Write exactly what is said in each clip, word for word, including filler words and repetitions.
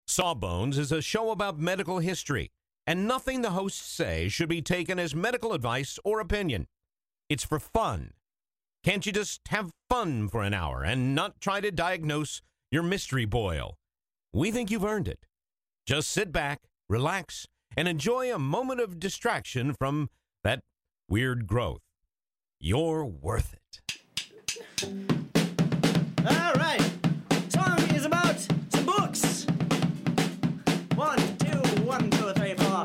Sawbones is a show about medical history, and nothing the hosts say should be taken as medical advice or opinion. It's for fun. Can't you just have fun for an hour and not try to diagnose your mystery boil? We think you've earned it. Just sit back, relax, and enjoy a moment of distraction from that weird growth. You're worth it. All right. Song is about some books. One, two, one, two, three, four.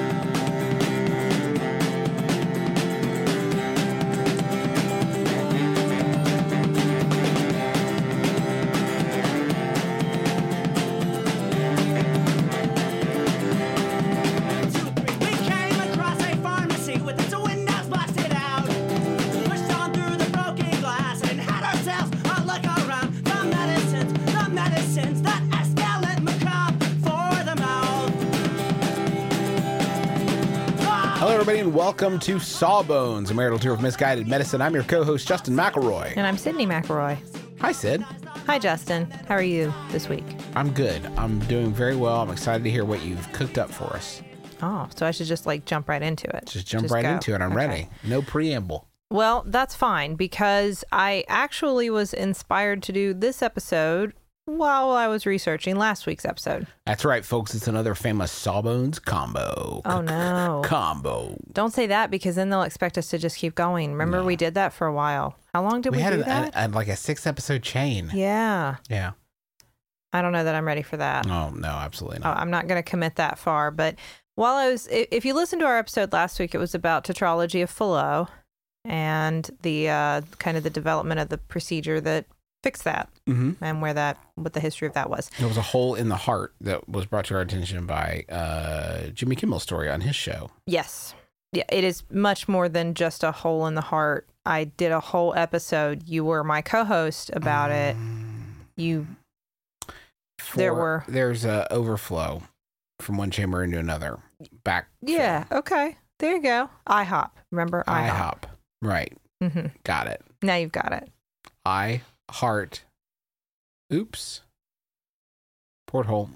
Hello, everybody, and welcome to Sawbones, a marital tour of misguided medicine. I'm your co-host, Justin McElroy. And I'm Sydney McElroy. Hi, Sid. Hi, Justin. How are you this week? I'm good. I'm doing very well. I'm excited to hear what you've cooked up for us. Oh, so I should just, like, jump right into it. Just jump right go. into it. I'm Okay. ready. No preamble. Well, that's fine, because I actually was inspired to do this episode while I was researching last week's episode. That's right, folks. It's another famous Sawbones combo. Oh, no. Combo. Don't say that, because then they'll expect us to just keep going. Remember, No. we did that for a while. How long did we, We had do a, that? a, a, like a six-episode chain. Yeah. Yeah. I don't know that I'm ready for that. Oh, no, absolutely Oh, not. I'm not going to commit that far, but while I was, i- if you listened to our episode last week, it was about tetralogy of Fallot and the uh, kind of the development of the procedure that fixed that Mm-hmm. and where that, what the history of that was. There was a hole in the heart that was brought to our attention by uh, Jimmy Kimmel's story on his show. Yes. Yeah, it is much more than just a hole in the heart. I did a whole episode. You were my co-host about it. You, there For- were, There's a overflow from one chamber into another. Back. yeah, okay. There you go. IHOP. Remember IHOP? IHOP. Right. Mm-hmm. Got it. Now you've got it. I heart. Oops. Porthole.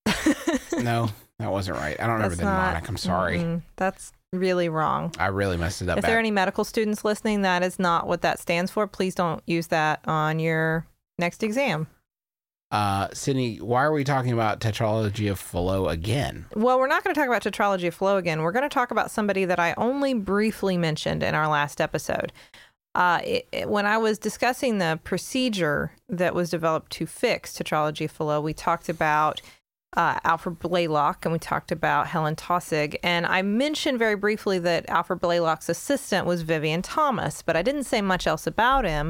No, that wasn't right. I don't remember That's the not- mnemonic. I'm sorry. Mm-mm. That's really wrong. I really messed it up. If there are bad. any medical students listening, that is not what that stands for. Please don't use that on your next exam. Uh, Sydney, why are we talking about tetralogy of Fallot again? Well, we're not going to talk about tetralogy of Fallot again. We're going to talk about somebody that I only briefly mentioned in our last episode. Uh, it, it- when I was discussing the procedure that was developed to fix tetralogy of Fallot, we talked about uh, Alfred Blaylock and we talked about Helen Taussig. And I mentioned very briefly that Alfred Blaylock's assistant was Vivian Thomas, but I didn't say much else about him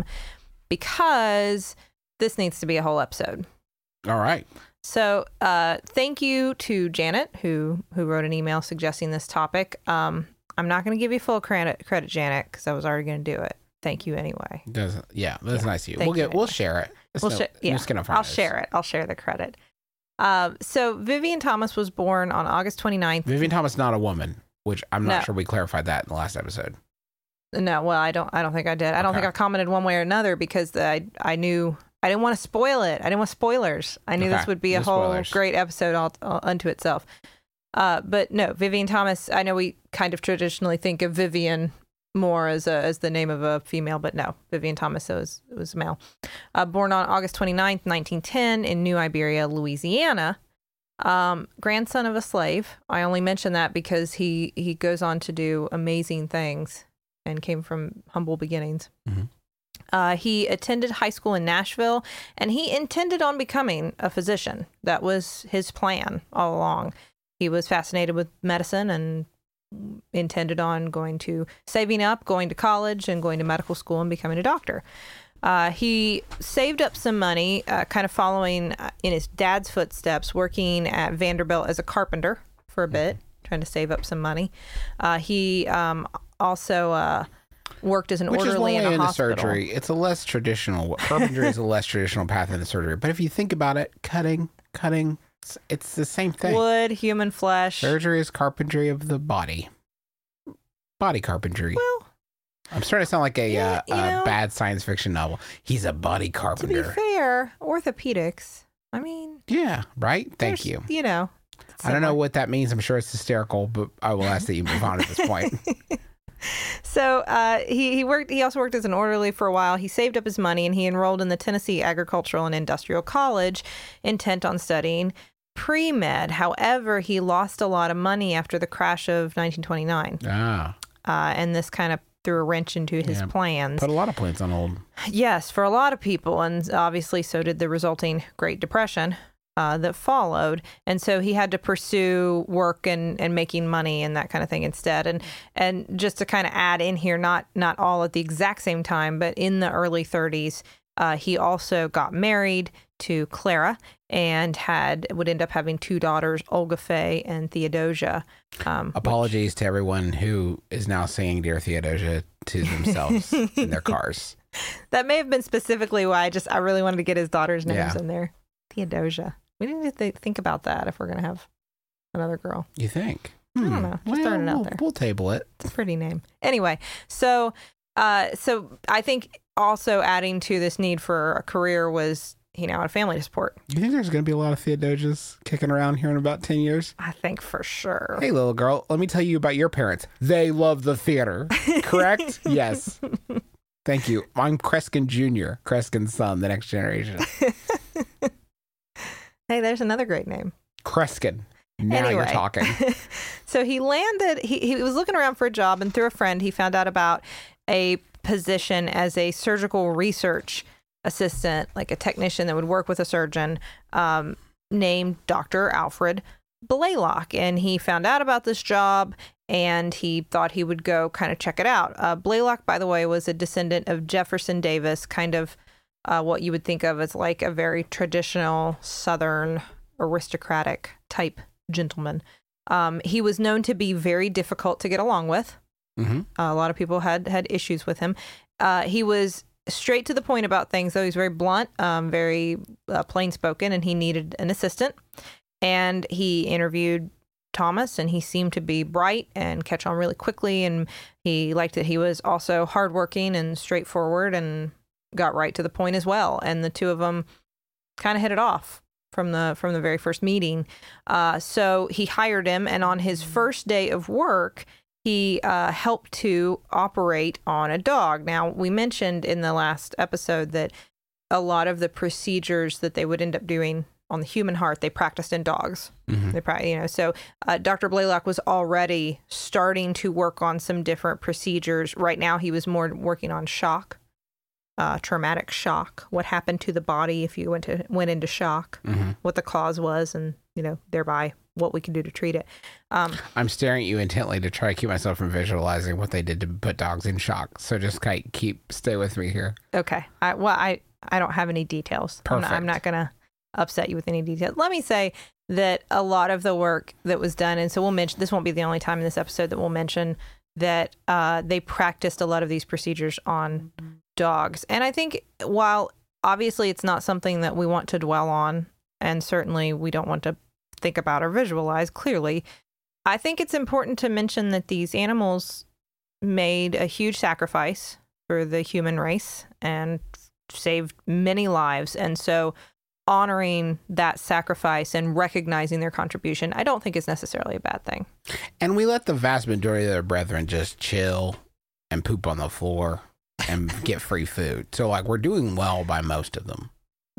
because this needs to be a whole episode. All right. So uh, thank you to Janet, who who wrote an email suggesting this topic. Um, I'm not going to give you full credit, credit Janet, because I was already going to do it. Thank you anyway. Does yeah, that's Yeah. nice of you. Thank We'll you get we'll anyway. share it. It's We'll no- sh- yeah, no skin off our I'll nose. share it. I'll share the credit. Uh, so Vivian Thomas was born on August twenty-ninth. Vivian Thomas, not a woman, which I'm not No. sure we clarified that in the last episode. No, well, I don't. I don't think I did. I don't Okay. think I commented one way or another because I I knew I didn't want to spoil it. I didn't want spoilers. I knew Okay. this would be a No whole spoilers. great episode all, all unto itself. Uh, but no, Vivian Thomas. I know we kind of traditionally think of Vivian more as a, as the name of a female, but no, Vivian Thomas was was a male. Uh, born on August twenty-ninth, nineteen ten, in New Iberia, Louisiana. Um, grandson of a slave. I only mention that because he he goes on to do amazing things and came from humble beginnings. Mhm. Uh, he attended high school in Nashville, and he intended on becoming a physician. That was his plan all along. He was fascinated with medicine and intended on going to saving up, going to college, and going to medical school and becoming a doctor. Uh, he saved up some money, uh, kind of following uh, in his dad's footsteps, working at Vanderbilt as a carpenter for a bit, trying to save up some money. Uh, he um, also uh, worked as an Which is one orderly way in a into hospital. surgery. It's a less traditional. Carpentry is a less traditional path into surgery. But if you think about it, cutting, cutting, it's, it's the same thing. Wood, human flesh. Surgery is carpentry of the body. Body carpentry. Well, I'm starting to sound like a, Yeah, uh, you a know- bad science fiction novel. He's a body to be carpenter. fair, orthopedics. I mean, Yeah, right? Thank there's- you. You know, I don't know what that means. I'm sure it's hysterical, but I will ask that you move on at this point. So uh, he he worked. He also worked as an orderly for a while. He saved up his money and he enrolled in the Tennessee Agricultural and Industrial College, intent on studying pre-med. However, he lost a lot of money after the crash of nineteen twenty-nine, Ah, uh, and this kind of threw a wrench into his Yeah. plans. put a lot of plants on hold. Yes, for a lot of people, and obviously so did the resulting Great Depression uh, that followed. And so he had to pursue work and, and making money and that kind of thing instead. And and just to kind of add in here, not not all at the exact same time, but in the early thirties, uh, he also got married to Clara and had would end up having two daughters, Olga Faye and Theodosia. Um, Apologies to everyone who is now singing Dear Theodosia to themselves in their cars. That may have been specifically why I just I really wanted to get his daughters' names Yeah. in there. Theodosia. We need to th- think about that if we're gonna have another girl. You think? I don't know. Just throwing it out we'll, there. We'll table it. It's a pretty name. Anyway, so uh, so I think also adding to this need for a career was he now had a family to support. You think there's going to be a lot of Theodosias kicking around here in about ten years? I think for sure. Hey, little girl, let me tell you about your parents. They love the theater, correct? Yes. Thank you. I'm Kreskin Junior, Kreskin's son, the next generation. Hey, there's another great name. Kreskin. Now Anyway. you're talking. So he landed, he, he was looking around for a job, and through a friend, he found out about a position as a surgical research assistant, like a technician that would work with a surgeon, um, named Doctor Alfred Blaylock. And he found out about this job and he thought he would go kind of check it out. Uh, Blaylock, by the way, was a descendant of Jefferson Davis, kind of uh, what you would think of as like a very traditional Southern aristocratic type gentleman. Um, he was known to be very difficult to get along with. hmm Uh, a lot of people had had issues with him. Uh, he was straight to the point about things, though. He's very blunt, um, very uh, plain spoken, and he needed an assistant. And he interviewed Thomas, and he seemed to be bright and catch on really quickly. And he liked that he was also hardworking and straightforward and got right to the point as well. And the two of them kind of hit it off from the from the very first meeting. Uh, so he hired him, and on his first day of work, he uh, helped to operate on a dog. Now, we mentioned in the last episode that a lot of the procedures that they would end up doing on the human heart, they practiced in dogs. Mhm. They, pra- you know, so uh, Doctor Blaylock was already starting to work on some different procedures. Right now, he was more working on shock, uh, traumatic shock. What happened to the body if you went to went into shock? hmm What the cause was, and you know, thereby what we can do to treat it. Um, I'm staring at you intently to try to keep myself from visualizing what they did to put dogs in shock. So just kind of keep, stay with me here. Okay. I, well, I, I don't have any details. I'm not, I'm Perfect. not going to upset you with any details. Let me say that a lot of the work that was done, and so we'll mention, this won't be the only time in this episode that we'll mention that uh, they practiced a lot of these procedures on dogs. And I think while obviously it's not something that we want to dwell on, and certainly we don't want to think about or visualize clearly, I think it's important to mention that these animals made a huge sacrifice for the human race and saved many lives. And so honoring that sacrifice and recognizing their contribution, I don't think is necessarily a bad thing. And we let the vast majority of their brethren just chill and poop on the floor and get free food. So, like, we're doing well by most of them.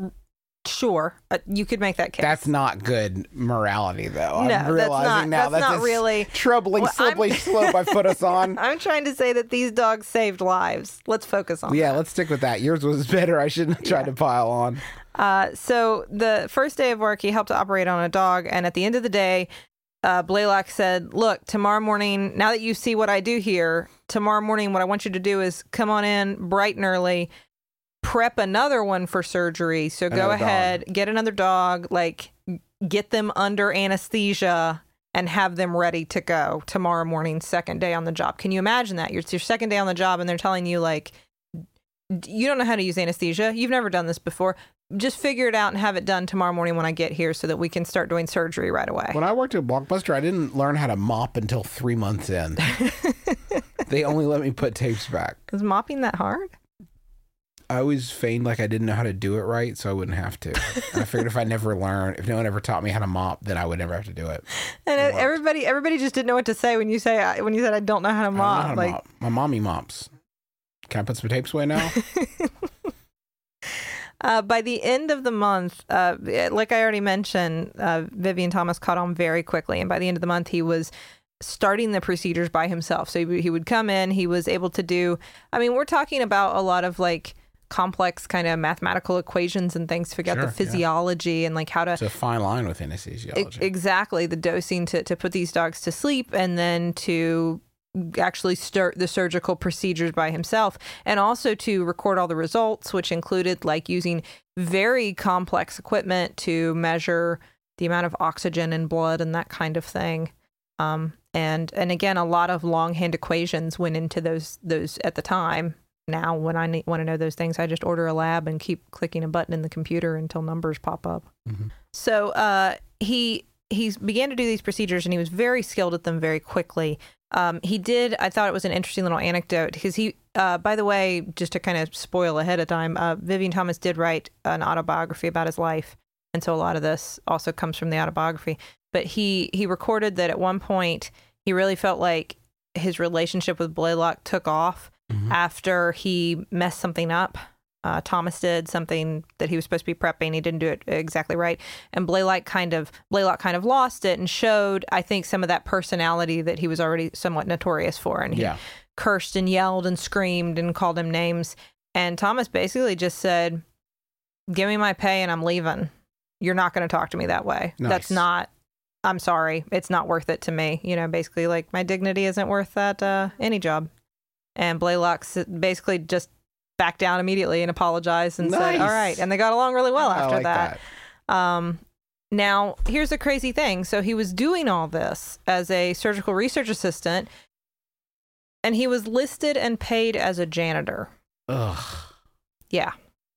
Sure, uh, you could make that case. That's not good morality, though. No, I'm that's realizing not- now that's that's not a really- troubling, Well, I'm- slippery slope I put us on. I'm trying to say that these dogs saved lives. Let's focus on Yeah, that. let's stick with that. Yours was better. I shouldn't try Yeah. to pile on. Uh, so the first day of work, he helped to operate on a dog. And at the end of the day, uh, Blaylock said, look, tomorrow morning, now that you see what I do here, tomorrow morning, what I want you to do is come on in bright and early, prep another one for surgery. So go Another dog. ahead, get another dog, like get them under anesthesia and have them ready to go tomorrow morning, second day on the job. Can you imagine that? It's your second day on the job and they're telling you, like, you don't know how to use anesthesia. You've never done this before. Just figure it out and have it done tomorrow morning when I get here so that we can start doing surgery right away. When I worked at Blockbuster, I didn't learn how to mop until three months in. They only let me put tapes back. Is mopping that hard? I always feigned like I didn't know how to do it right, so I wouldn't have to. And I figured if I never learned, if no one ever taught me how to mop, then I would never have to do it. And It everybody, everybody just didn't know what to say when you say when you said I don't know how to I don't mop. know how to like, mop. My mommy mops. Can I put some tapes away now? Uh, by the end of the month, uh, like I already mentioned, uh, Vivian Thomas caught on very quickly. And by the end of the month, he was starting the procedures by himself. So he, he would come in, he was able to do, I mean, we're talking about a lot of like complex kind of mathematical equations and things to figure Sure, out the physiology yeah. and like how to... It's a fine line with anesthesiology. E- exactly. The dosing to, to put these dogs to sleep and then to actually start the surgical procedures by himself, and also to record all the results, which included like using very complex equipment to measure the amount of oxygen in blood and that kind of thing. Um, and and again, a lot of longhand equations went into those those at the time. Now, when I ne- want to know those things, I just order a lab and keep clicking a button in the computer until numbers pop up. Mm-hmm. So uh, he he began to do these procedures, and he was very skilled at them very quickly. Um, he did, I thought it was an interesting little anecdote, because he, uh, by the way, just to kind of spoil ahead of time, uh, Vivian Thomas did write an autobiography about his life. And so a lot of this also comes from the autobiography. But he, he recorded that at one point, he really felt like his relationship with Blaylock took off mm-hmm. after he messed something up. Uh, Thomas did something that he was supposed to be prepping. He didn't do it exactly right. And Blaylock kind of Blaylock kind of lost it and showed, I think, some of that personality that he was already somewhat notorious for. And he yeah. cursed and yelled and screamed and called him names. And Thomas basically just said, give me my pay and I'm leaving. You're not going to talk to me that way. Nice. That's not, I'm sorry. It's not worth it to me. You know, basically like my dignity isn't worth that, uh, any job. And Blaylock basically just backed down immediately and apologized and nice. said, all right. And they got along really well after I like that. that. Um, now, here's the crazy thing. So he was doing all this as a surgical research assistant, and he was listed and paid as a janitor. Ugh. Yeah.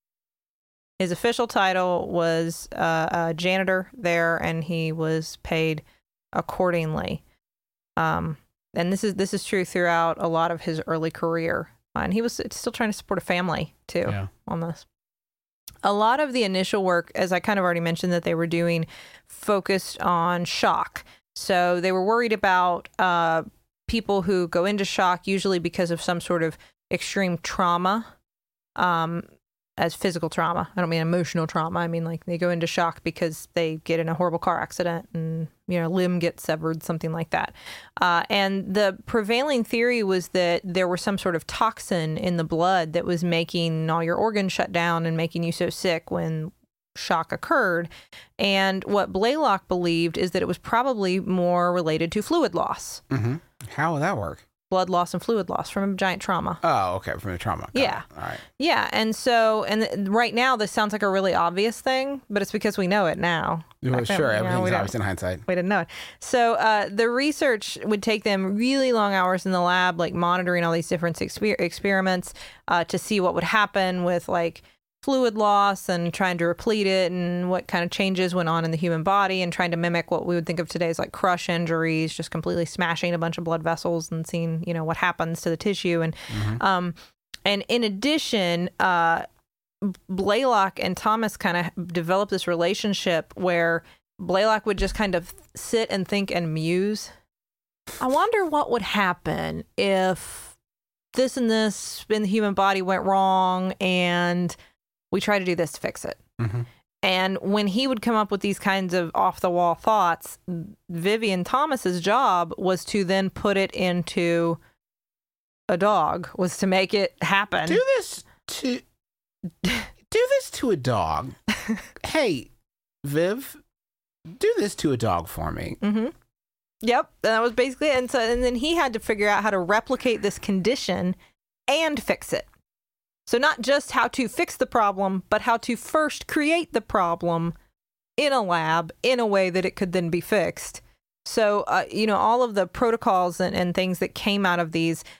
His official title was uh, a janitor there, and he was paid accordingly. Um, and this is this is true throughout a lot of his early career. And he was still trying to support a family, too, yeah. on this. A lot of the initial work, as I kind of already mentioned, that they were doing focused on shock. So they were worried about uh, people who go into shock, usually because of some sort of extreme trauma, um, as physical trauma. I don't mean emotional trauma. I mean, like, they go into shock because they get in a horrible car accident and, you know, limb gets severed, something like that. Uh, and the prevailing theory was that there was some sort of toxin in the blood that was making all your organs shut down and making you so sick when shock occurred. And what Blaylock believed is that it was probably more related to fluid loss. Mm-hmm. How would that work? Blood loss and fluid loss from a giant trauma. Oh, okay. From the trauma. Got yeah. it. All right. Yeah. And so, and th- right now, this sounds like a really obvious thing, but it's because we know it now. Well, Back then, sure. you know, Everything's we obvious in hindsight. We didn't know it. So uh, the research would take them really long hours in the lab, like monitoring all these different exper- experiments uh, to see what would happen with like fluid loss and trying to replete it and what kind of changes went on in the human body and trying to mimic what we would think of today as like crush injuries, just completely smashing a bunch of blood vessels and seeing, you know, what happens to the tissue. And, Mm-hmm. um, and in addition, uh, Blaylock and Thomas kind of developed this relationship where Blaylock would just kind of sit and think and muse. I wonder what would happen if this and this in the human body went wrong and we try to do this to fix it. Mm-hmm. And when he would come up with these kinds of off-the-wall thoughts, Vivian Thomas's job was to then put it into a dog, was to make it happen. Do this to do this to a dog. Hey, Viv, do this to a dog for me. Mm-hmm. Yep, and that was basically it. And so, and then he had to figure out how to replicate this condition and fix it. So not just how to fix the problem, but how to first create the problem in a lab in a way that it could then be fixed. So, uh, you know, all of the protocols and, and things that came out of these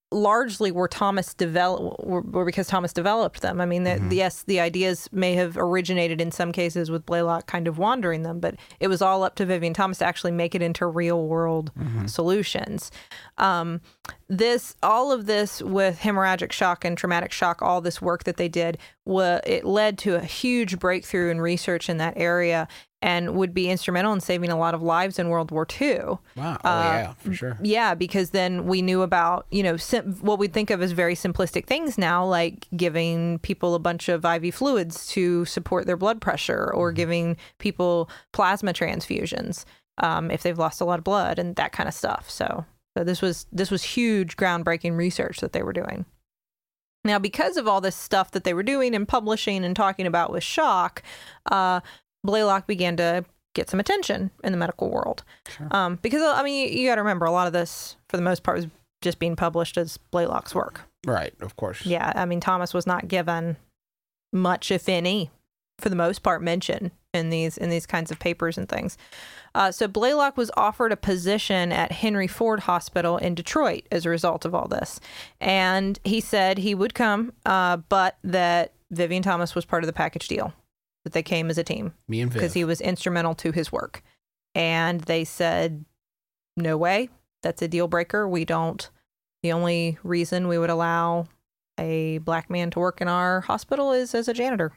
largely were Thomas develop were, were because Thomas developed them. I mean, the, Mm-hmm. yes, the ideas may have originated in some cases with Blaylock kind of wandering them, but it was all up to Vivian Thomas to actually make it into real world Mm-hmm. solutions. Um, this, all of this with hemorrhagic shock and traumatic shock, all this work that they did, wa- it led to a huge breakthrough in research in that area and would be instrumental in saving a lot of lives in World War Two. Wow. Oh, Uh, yeah, for sure. Yeah, because then we knew about, you know, sim- what we think of as very simplistic things now, like giving people a bunch of I V fluids to support their blood pressure or giving people plasma transfusions um, if they've lost a lot of blood and that kind of stuff. So, so this was this was huge, groundbreaking research that they were doing. Now, because of all this stuff that they were doing and publishing and talking about with shock, uh, Blaylock began to get some attention in the medical world. Sure. Um, because, I mean, you, you got to remember, a lot of this, for the most part, was just being published as Blaylock's work. Right, of course. Yeah, I mean, Thomas was not given much, if any, for the most part, mention in these in these kinds of papers and things. Uh, so Blaylock was offered a position at Henry Ford Hospital in Detroit as a result of all this. And he said he would come, uh, but that Vivian Thomas was part of the package deal, that they came as a team Me and Viv. because he was instrumental to his work. And they said, no way, that's a deal breaker. We don't, the only reason we would allow a black man to work in our hospital is as a janitor.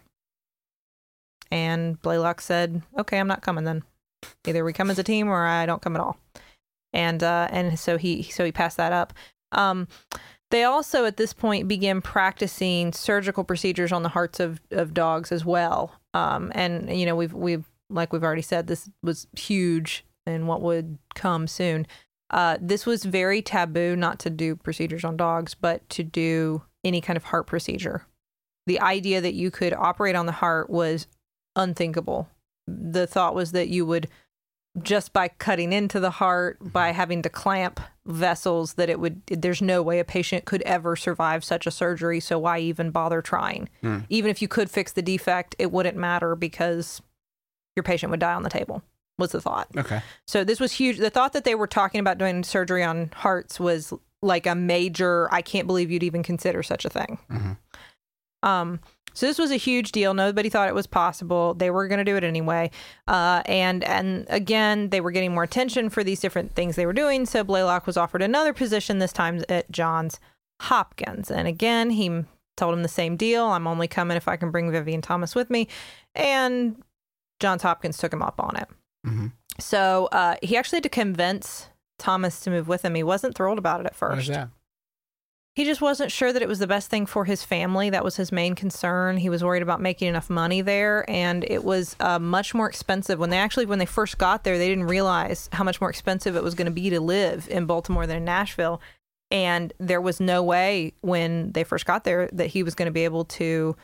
And Blaylock said, okay, I'm not coming then. Either we come as a team or I don't come at all. And uh, and so he so he passed that up. Um, they also at this point began practicing surgical procedures on the hearts of, of dogs as well. Um, and you know we've we've like we've already said, this was huge in what would come soon. Uh, this was very taboo not to do procedures on dogs, but to do any kind of heart procedure. The idea that you could operate on the heart was unthinkable. The thought was that you would, just by cutting into the heart, by having to clamp vessels, that it would, there's no way a patient could ever survive such a surgery. So why even bother trying? Hmm. Even if you could fix the defect, it wouldn't matter because your patient would die on the table, was the thought. Okay. So this was huge. The thought that they were talking about doing surgery on hearts was like a major, I can't believe you'd even consider such a thing. Mm-hmm. Um, so this was a huge deal. Nobody thought it was possible. They were going to do it anyway. Uh, and, and again, they were getting more attention for these different things they were doing. So Blaylock was offered another position, this time at Johns Hopkins. And again, he told him the same deal. I'm only coming if I can bring Vivian Thomas with me. And Johns Hopkins took him up on it. Mm-hmm. So uh, he actually had to convince Thomas to move with him. He wasn't thrilled about it at Why is first. that? He just wasn't sure that it was the best thing for his family. That was his main concern. He was worried about making enough money there, and it was uh, much more expensive. When they actually, when they first got there, they didn't realize how much more expensive it was going to be to live in Baltimore than in Nashville. And there was no way when they first got there that he was going to be able to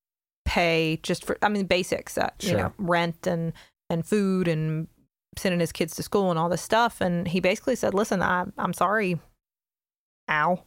pay just for, I mean, basics, uh, you Sure. know, rent and, and food and sending his kids to school and all this stuff. And he basically said, listen, I, I'm sorry. Ow.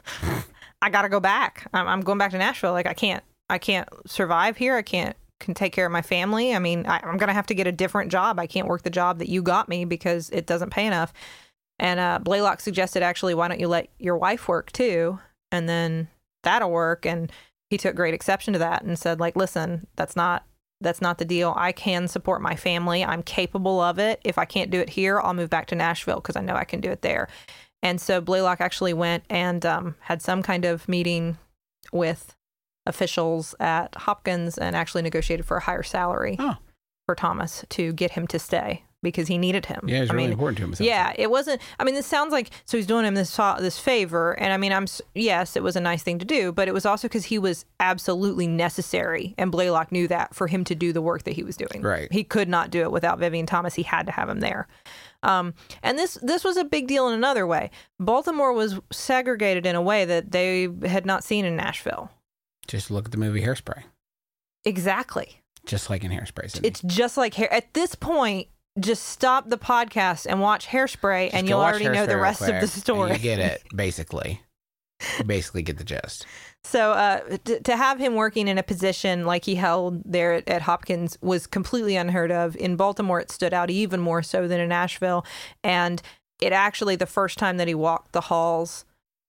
I got to go back. I'm, I'm going back to Nashville. Like I can't, I can't survive here. I can't can take care of my family. I mean, I, I'm going to have to get a different job. I can't work the job that you got me because it doesn't pay enough. And uh, Blaylock suggested, actually, why don't you let your wife work too? And then that'll work. And he took great exception to that and said, like, listen, that's not, that's not the deal. I can support my family. I'm capable of it. If I can't do it here, I'll move back to Nashville because I know I can do it there. And so Blaylock actually went and um, had some kind of meeting with officials at Hopkins and actually negotiated for a higher salary Oh. for Thomas to get him to stay because he needed him. Yeah, it's I really mean, important to him. it sounds yeah, like. it wasn't. I mean, this sounds like so he's doing him this this favor, and I mean, I'm s- yes, it was a nice thing to do, but it was also because he was absolutely necessary, and Blaylock knew that for him to do the work that he was doing. Right. He could not do it without Vivian Thomas. He had to have him there. Um, and this this was a big deal in another way. Baltimore was segregated in a way that they had not seen in Nashville. Just look at the movie Hairspray. Exactly. Just like in Hairspray. Sydney. It's just like hair. At this point, just stop the podcast and watch Hairspray, Just and go you'll watch already know Hairspray the real rest of quick, the and story. You get it, basically. You basically get the gist. So uh, t- to have him working in a position like he held there at, at Hopkins was completely unheard of. In Baltimore, it stood out even more so than in Nashville. And it actually, the first time that he walked the halls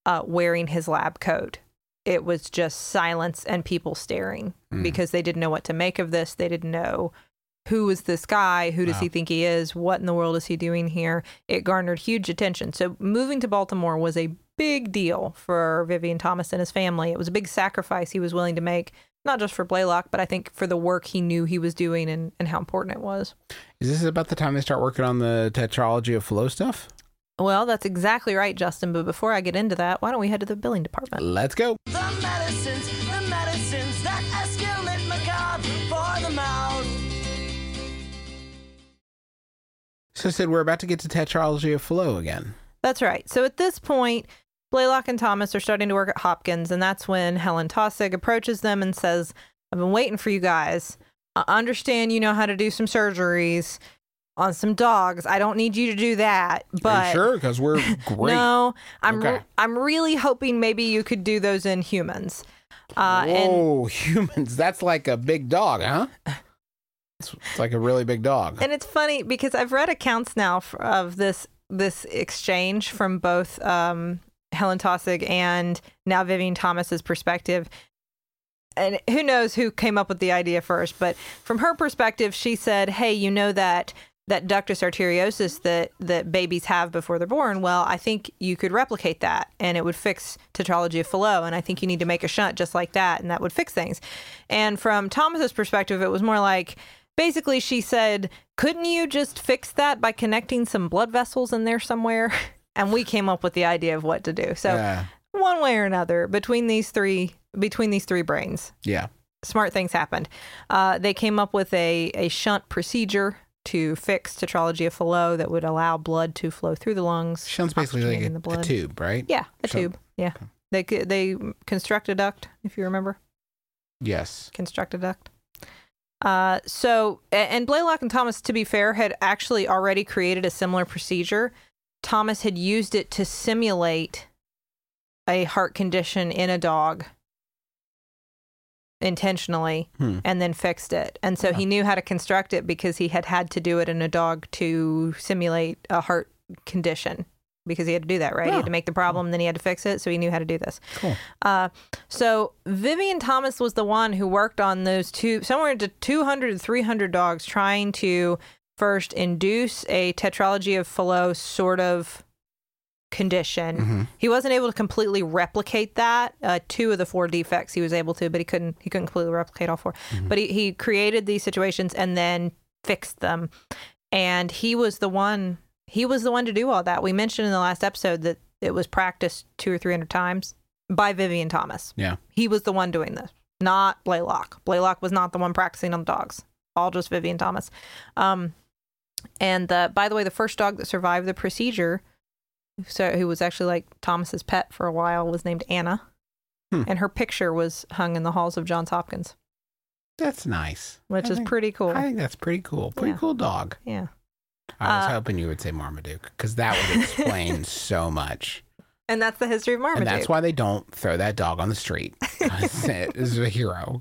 uh, wearing his lab coat. It was just silence and people staring Mm. because they didn't know what to make of this. They didn't know who is this guy? Who does Wow. he think he is? What in the world is he doing here? It garnered huge attention. So moving to Baltimore was a big deal for Vivian Thomas and his family. It was a big sacrifice he was willing to make, not just for Blaylock, but I think for the work he knew he was doing and, and how important it was. Is this about the time they start working on the tetralogy of flow stuff? Well, that's exactly right, Justin. But before I get into that, why don't we head to the billing department? Let's go. The medicines, the medicines that escalate macabre for the mouth. So, Sid, we're about to get to tetralogy of flow again. That's right. So at this point, Blaylock and Thomas are starting to work at Hopkins, and that's when Helen Taussig approaches them and says, I've been waiting for you guys. I understand you know how to do some surgeries on some dogs. I don't need you to do that. But Are you sure? Because we're great. no, I'm Okay. re- I'm really hoping maybe you could do those in humans. Uh, and Whoa, humans. That's like a big dog, huh? It's, it's like a really big dog. And it's funny because I've read accounts now f- of this this exchange from both um, Helen Taussig and now Vivian Thomas's perspective. And who knows who came up with the idea first, but from her perspective, she said, "Hey, you know that that ductus arteriosus that that babies have before they're born. Well, I think you could replicate that, and it would fix tetralogy of Fallot. And I think you need to make a shunt just like that, and that would fix things." And from Thomas's perspective, it was more like, basically, she said, couldn't you just fix that by connecting some blood vessels in there somewhere? And we came up with the idea of what to do. So Yeah. one way or another, between these three, between these three brains, Yeah. smart things happened. Uh, they came up with a, a shunt procedure to fix tetralogy of Fallot that would allow blood to flow through the lungs. Shunt's basically like oxygenating a, the a blood. tube, right? Yeah, a Shunt. tube. Yeah. They c- they construct a duct, if you remember. Yes. Construct a duct. Uh, so, a- and Blaylock and Thomas, to be fair, had actually already created a similar procedure. Thomas had used it to simulate a heart condition in a dog intentionally Hmm. and then fixed it. And so Yeah. he knew how to construct it because he had had to do it in a dog to simulate a heart condition because he had to do that, right? He Yeah. had to make the problem, then he had to fix it. So he knew how to do this. Cool. Uh, so Vivian Thomas was the one who worked on those two, somewhere to two hundred to three hundred dogs, trying to first induce a tetralogy of Fallot sort of condition. Mm-hmm. He wasn't able to completely replicate that. Uh, two of the four defects he was able to, but he couldn't. He couldn't completely replicate all four. Mhm. But he, he created these situations and then fixed them. And he was the one. He was the one to do all that. We mentioned in the last episode that it was practiced two or three hundred times by Vivian Thomas. Yeah. He was the one doing this, not Blaylock. Blaylock was not the one practicing on the dogs. All just Vivian Thomas. Um, and uh, by the way, the first dog that survived the procedure, so who was actually like Thomas's pet for a while, was named Anna, Hmm. and her picture was hung in the halls of Johns Hopkins, That's nice. which I is think- pretty cool. I think that's pretty cool. Pretty Yeah. cool dog. Yeah. I was Uh, hoping you would say Marmaduke because that would explain so much. And that's the history of Marmaduke. And that's why they don't throw that dog on the street. 'Cause it is a hero.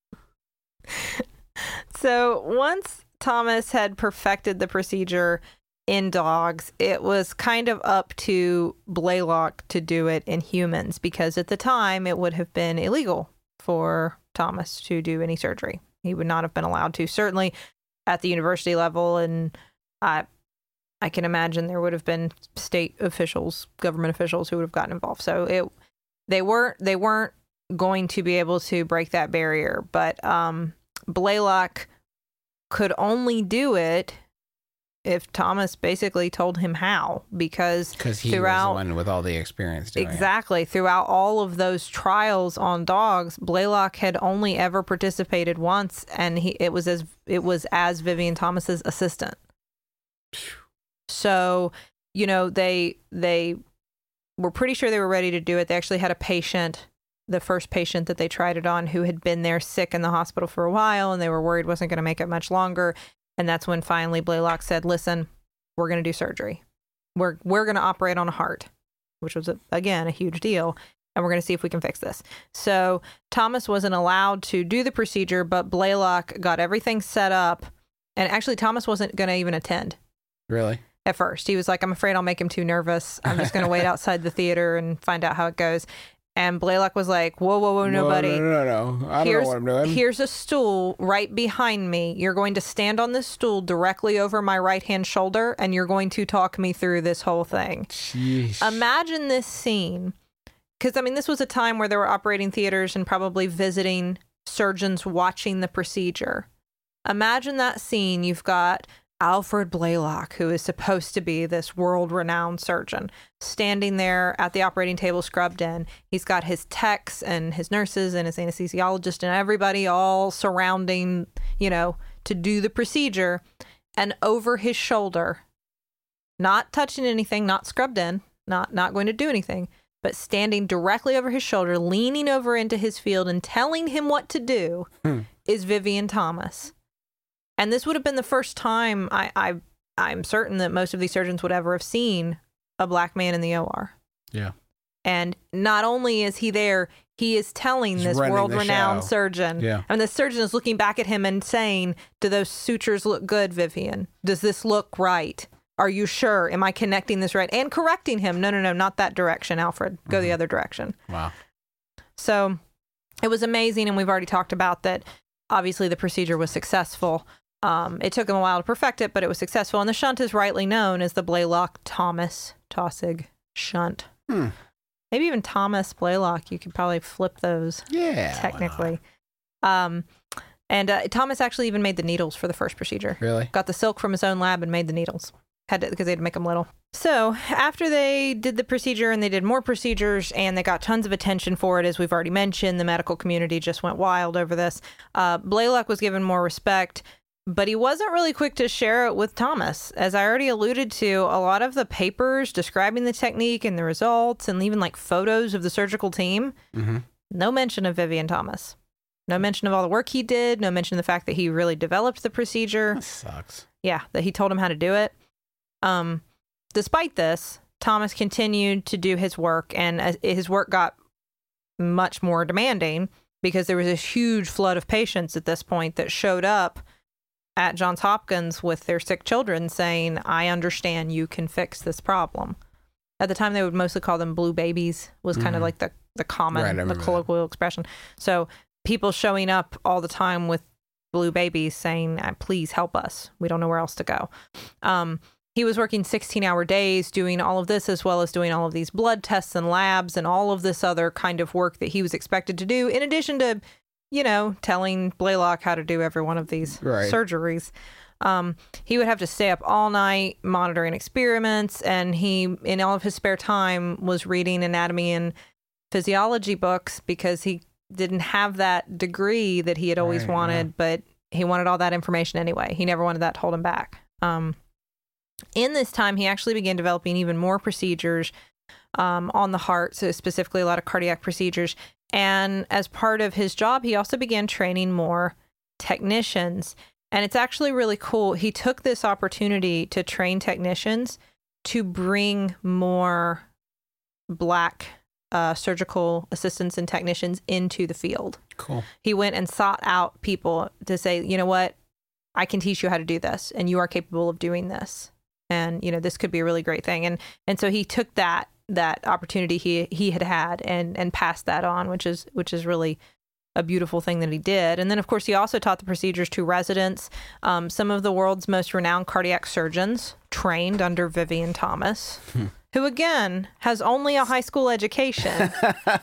So once Thomas had perfected the procedure in dogs, it was kind of up to Blaylock to do it in humans because at the time it would have been illegal for Thomas to do any surgery. He would not have been allowed to, certainly at the university level. And I, I can imagine there would have been state officials, government officials who would have gotten involved. So it, they weren't, they weren't going to be able to break that barrier. But um, Blaylock could only do it if Thomas basically told him how, because Because he was throughout the one with all the experience doing it. exactly throughout all of those trials on dogs, Blaylock had only ever participated once, and he it was as it was as Vivian Thomas's assistant. So, you know, they they were pretty sure they were ready to do it. They actually had a patient, the first patient that they tried it on, who had been there sick in the hospital for a while, and they were worried wasn't going to make it much longer. And that's when finally Blaylock said, "Listen, we're going to do surgery. We're we're going to operate on a heart," which was, a, again, a huge deal. And we're going to see if we can fix this. So Thomas wasn't allowed to do the procedure, but Blaylock got everything set up. And actually, Thomas wasn't going to even attend. Really? at first. He was like, I'm afraid I'll make him too nervous. I'm just going to wait outside the theater and find out how it goes. And Blaylock was like, whoa, whoa, whoa, nobody. No, no, no, no. I don't here's, know what I'm doing. Here's a stool right behind me. You're going to stand on this stool directly over my right-hand shoulder, and you're going to talk me through this whole thing. Jeez. Imagine this scene. Because, I mean, this was a time where there were operating theaters and probably visiting surgeons watching the procedure. Imagine that scene. You've got Alfred Blaylock, who is supposed to be this world-renowned surgeon, standing there at the operating table scrubbed in. He's got his techs and his nurses and his anesthesiologist and everybody all surrounding, you know, to do the procedure. And over his shoulder, not touching anything, not scrubbed in, not, not going to do anything, but standing directly over his shoulder, leaning over into his field and telling him what to do hmm. is Vivian Thomas. And this would have been the first time I, I, I'm certain that most of these surgeons would ever have seen a black man in the O R. Yeah. And not only is he there, he is telling He's this world-renowned surgeon. Yeah. And the surgeon is looking back at him and saying, do those sutures look good, Vivian? Does this look right? Are you sure? Am I connecting this right? And correcting him. No, no, no, not that direction, Alfred. Go mm-hmm. the other direction. Wow. So it was amazing. And we've already talked about that. Obviously, the procedure was successful. Um, it took him a while to perfect it, but it was successful. And the shunt is rightly known as the Blaylock-Thomas Taussig shunt. Hmm. Maybe even Thomas Blaylock. You could probably flip those. Yeah. Technically. Um, and uh, Thomas actually even made the needles for the first procedure. Really? Got the silk from his own lab and made the needles. Had to, because they had to make them little. So after they did the procedure and they did more procedures and they got tons of attention for it, as we've already mentioned, the medical community just went wild over this. Uh, Blaylock was given more respect. But he wasn't really quick to share it with Thomas. As I already alluded to, a lot of the papers describing the technique and the results and even like photos of the surgical team, mm-hmm. no mention of Vivian Thomas. No mention of all the work he did. No mention of the fact that he really developed the procedure. That sucks. Yeah, that he told him how to do it. Um, despite this, Thomas continued to do his work, and as his work got much more demanding because there was this huge flood of patients at this point that showed up at Johns Hopkins with their sick children saying, I understand you can fix this problem. At the time, they would mostly call them blue babies, was kind mm-hmm. of like the, the common, right, the colloquial that. expression. So people showing up all the time with blue babies saying, please help us. We don't know where else to go. Um, he was working sixteen-hour days doing all of this, as well as doing all of these blood tests and labs and all of this other kind of work that he was expected to do, in addition to, you know, telling Blaylock how to do every one of these right. surgeries. Um, he would have to stay up all night monitoring experiments, and he, in all of his spare time, was reading anatomy and physiology books because he didn't have that degree that he had always right, wanted, yeah. but he wanted all that information anyway. He never wanted that to hold him back. Um, in this time, he actually began developing even more procedures um, on the heart, so specifically a lot of cardiac procedures. And as part of his job, he also began training more technicians. And it's actually really cool. He took this opportunity to train technicians to bring more Black uh, surgical assistants and technicians into the field. Cool. He went and sought out people to say, you know what, I can teach you how to do this, and you are capable of doing this. And, you know, this could be a really great thing. And and so he took that that opportunity he he had had and and passed that on, which is which is really a beautiful thing that he did. And then, of course, he also taught the procedures to residents. Um, some of the world's most renowned cardiac surgeons trained under Vivian Thomas, hmm. who, again, has only a high school education.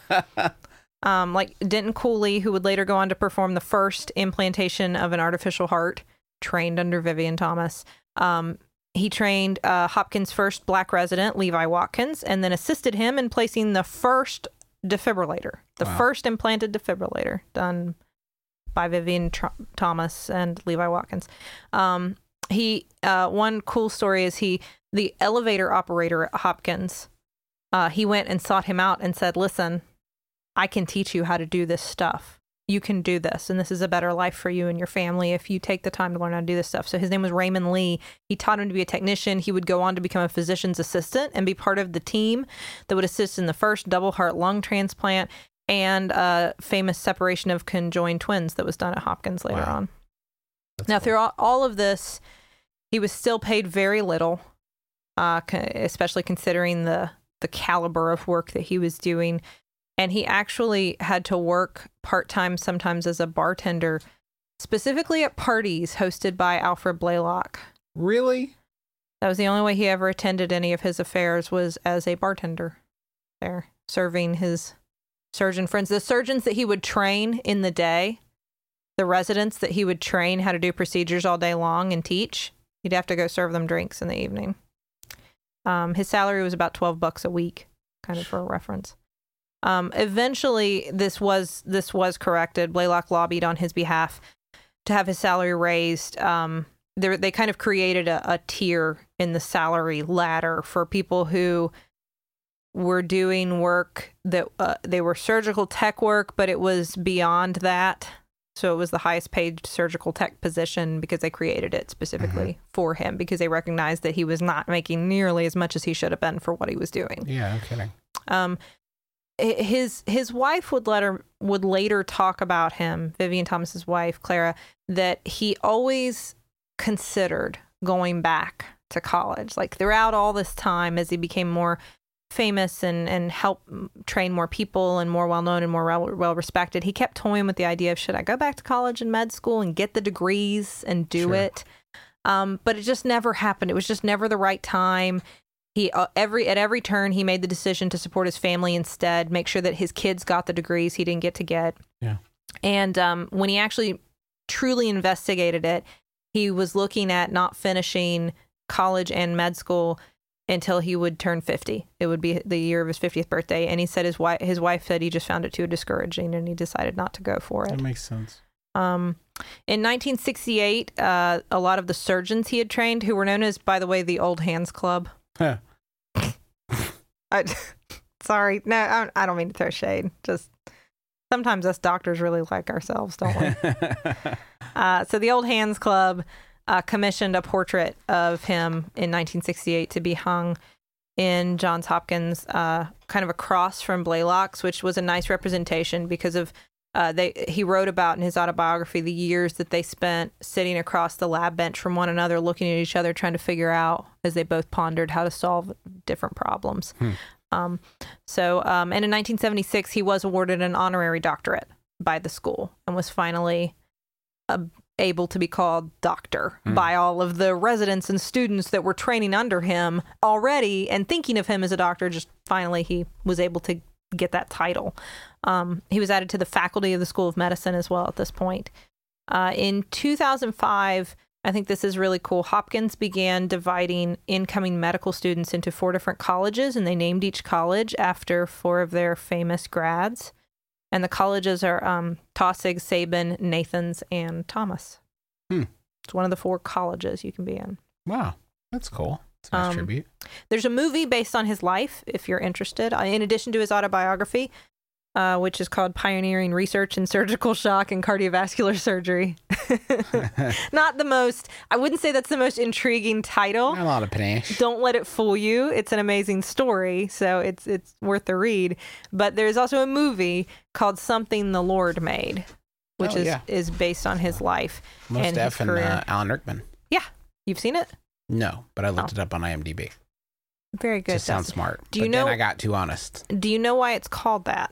um, like Denton Cooley, who would later go on to perform the first implantation of an artificial heart, trained under Vivian Thomas. Um, he trained uh, Hopkins' first Black resident, Levi Watkins, and then assisted him in placing the first defibrillator, the wow. first implanted defibrillator done by Vivian Tr- Thomas and Levi Watkins. Um, he uh, one cool story is he the elevator operator at Hopkins. Uh, he went and sought him out and said, "Listen, I can teach you how to do this stuff. You can do this, and this is a better life for you and your family if you take the time to learn how to do this stuff." So his name was Raymond Lee. He taught him to be a technician. He would go on to become a physician's assistant and be part of the team that would assist in the first double heart lung transplant and a famous separation of conjoined twins that was done at Hopkins later wow. on. That's now, cool. through all, all of this, he was still paid very little. uh, especially considering the the caliber of work that he was doing. And he actually had to work part-time sometimes as a bartender, specifically at parties hosted by Alfred Blaylock. Really? That was the only way he ever attended any of his affairs, was as a bartender there, serving his surgeon friends. The surgeons that he would train in the day, the residents that he would train how to do procedures all day long and teach, he'd have to go serve them drinks in the evening. Um, his salary was about twelve bucks a week, kind of for a reference. Um, eventually, this was this was corrected. Blaylock lobbied on his behalf to have his salary raised. Um, they they kind of created a, a tier in the salary ladder for people who were doing work that uh, they were surgical tech work, but it was beyond that. So it was the highest paid surgical tech position because they created it specifically mm-hmm. for him, because they recognized that he was not making nearly as much as he should have been for what he was doing. Yeah, no kidding. Um, his his wife would let her would later talk about him, Vivian Thomas's wife, Clara, that he always considered going back to college. Like throughout all this time, as he became more famous and and help train more people and more well known and more well, well respected, he kept toying with the idea of, should I go back to college and med school and get the degrees and do Sure. it? Um, but it just never happened. It was just never the right time. He uh, every at every turn he made the decision to support his family instead, make sure that his kids got the degrees he didn't get to get. Yeah. And um, when he actually truly investigated it, he was looking at not finishing college and med school until he would turn fifty. It would be the year of his fiftieth birthday. And he said his wife, his wife said he just found it too discouraging and he decided not to go for it. That makes sense. Um, in nineteen sixty-eight, uh, a lot of the surgeons he had trained, who were known as, by the way, the Old Hands Club. Huh. I, sorry. No, I, I don't mean to throw shade. Just sometimes us doctors really like ourselves, don't we? uh, so the Old Hands Club Uh, commissioned a portrait of him in nineteen sixty-eight to be hung in Johns Hopkins, uh, kind of across from Blaylock's, which was a nice representation because of uh, they. He wrote about in his autobiography the years that they spent sitting across the lab bench from one another, looking at each other, trying to figure out as they both pondered how to solve different problems. Hmm. Um, so, um, and in nineteen seventy-six, he was awarded an honorary doctorate by the school and was finally a able to be called doctor mm. by all of the residents and students that were training under him already and thinking of him as a doctor. Just finally, he was able to get that title. Um, he was added to the faculty of the School of Medicine as well at this point. Uh, in two thousand five, I think this is really cool, Hopkins began dividing incoming medical students into four different colleges, and they named each college after four of their famous grads. And the colleges are um, Taussig, Sabin, Nathans, and Thomas. Hmm. It's one of the four colleges you can be in. Wow, that's cool. It's a nice um, tribute. There's a movie based on his life, if you're interested, uh, in addition to his autobiography, uh, which is called Pioneering Research in Surgical Shock and Cardiovascular Surgery. Not the most, I wouldn't say that's the most intriguing title. Not a lot of panache. Don't let it fool you. It's an amazing story, so it's it's worth the read. But there's also a movie called Something the Lord Made, which oh, is, yeah. is based on his life Most and F his and career. uh, Alan Rickman. Yeah. You've seen it? No, but I looked Oh. it up on IMDb. Very good. Just sounds Dustin. smart. Do you but know- then I got too honest. Do you know why it's called that?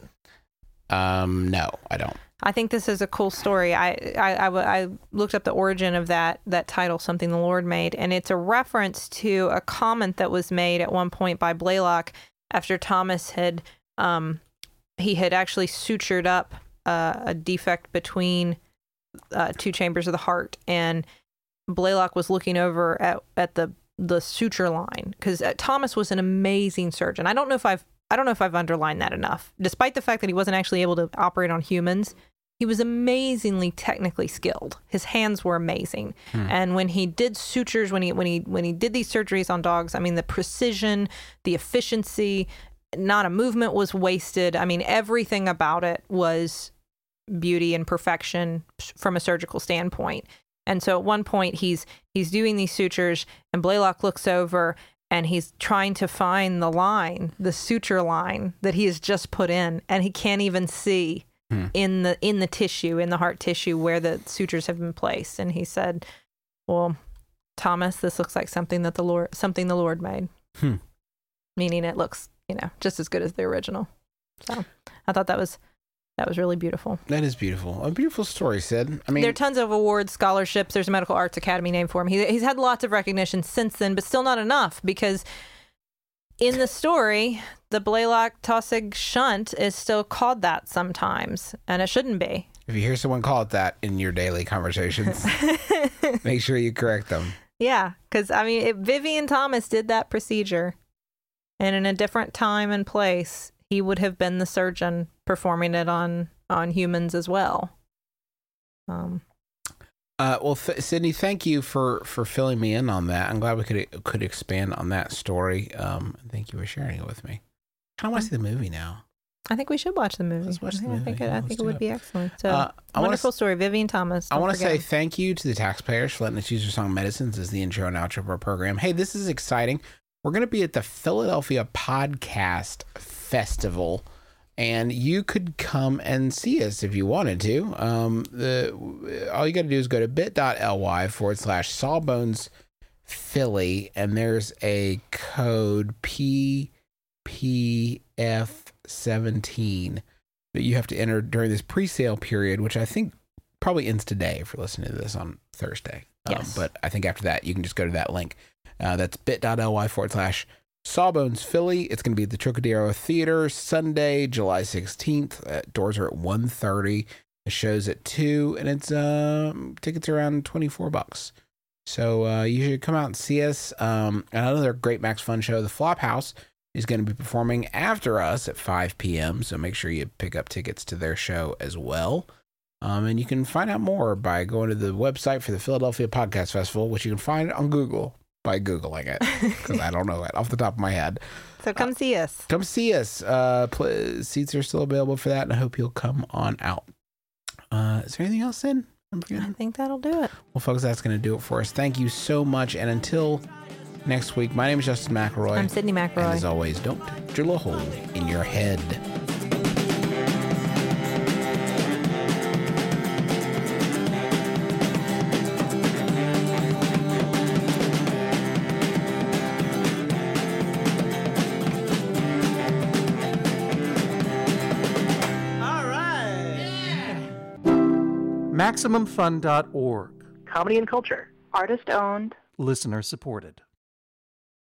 Um, no, I don't. I think this is a cool story. I, I, I, w- I looked up the origin of that that title, Something the Lord Made, and it's a reference to a comment that was made at one point by Blaylock after Thomas had um he had actually sutured up uh, a defect between uh, two chambers of the heart, and Blaylock was looking over at at the the suture line because uh, Thomas was an amazing surgeon. I don't know if I've I don't know if I've underlined that enough. Despite the fact that he wasn't actually able to operate on humans, he was amazingly technically skilled. His hands were amazing. Hmm. And when he did sutures, when he when he when he did these surgeries on dogs, I mean the precision, the efficiency, not a movement was wasted. I mean everything about it was beauty and perfection from a surgical standpoint. And so at one point he's he's doing these sutures and Blaylock looks over and he's trying to find the line, the suture line that he has just put in, and he can't even see hmm. in the in the tissue, in the heart tissue where the sutures have been placed. And he said, "Well, Thomas, this looks like something that the Lord something the Lord made." Hmm. Meaning it looks, you know, just as good as the original. So I thought that was that was really beautiful. That is beautiful. A beautiful story, Sid. I mean, there are tons of awards, scholarships. There's a Medical Arts Academy named for him. He, he's had lots of recognition since then, but still not enough because in the story, the Blalock-Taussig shunt is still called that sometimes, and it shouldn't be. If you hear someone call it that in your daily conversations, make sure you correct them. Yeah, because, I mean, if Vivian Thomas did that procedure, and in a different time and place, he would have been the surgeon performing it on, on humans as well. Um. Uh, well, th- Sydney, thank you for, for filling me in on that. I'm glad we could could expand on that story. Um, thank you for sharing it with me. I want to see the movie now. I think we should watch the movie. Let's watch the I movie. think it, Yeah, I let's think do it would it. be excellent. So, Uh, I wonderful wanna, story. Vivian Thomas. I don't want to forget say him. thank you to the taxpayers for letting us use your song Medicines as the intro and outro of our program. Hey, this is exciting. We're going to be at the Philadelphia Podcast Festival, and you could come and see us if you wanted to. Um, the all you got to do is go to bit.ly forward slash Sawbones Philly, and there's a code P P F seventeen that you have to enter during this pre-sale period, which I think probably ends today if you're listening to this on Thursday. Yes. Um, but I think after that, you can just go to that link. Uh, that's bit.ly forward slash Sawbones Philly. It's going to be at the Trocadero Theater Sunday, July sixteenth. Uh, doors are at one thirty. The show's at two, and it's um, tickets are around twenty-four bucks. So uh, you should come out and see us. Um, another great Max Fun show, The Flophouse, is going to be performing after us at five p.m. So make sure you pick up tickets to their show as well. Um, and you can find out more by going to the website for the Philadelphia Podcast Festival, which you can find on Google by Googling it, because I don't know it off the top of my head. So come uh, see us. Come see us. Uh, pl- seats are still available for that, and I hope you'll come on out. Uh, is there anything else, Sid? I'm I forgetting. think that'll do it. Well, folks, that's going to do it for us. Thank you so much. And until next week, my name is Justin McElroy. I'm Sydney And McElroy. as always, don't drill a hole in your head. All right. Maximum Fun dot org. Comedy and culture. Artist owned. Listener supported.